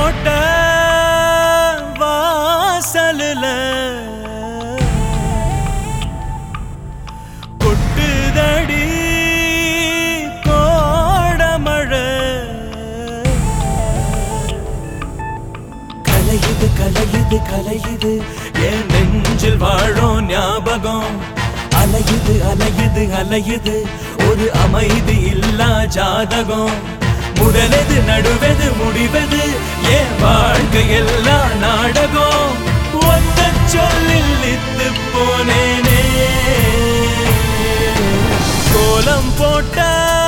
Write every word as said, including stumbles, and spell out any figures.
போட்ட வாசல்ல கொட்டுதடி கோடமழை கலையுது கலையுது கலையுது என் நெஞ்சில் வாழும் ஞாபகம் அலையுது அலையுது அலையுது ஒரு அமைதி இல்லா ஜாதகம் முதலெது நடுவது முடிவது என் வாழ்க்கை எல்லாம் நாடகம் ஒத்த சொல்லில் இத்து போனேனே கோலம் போட்ட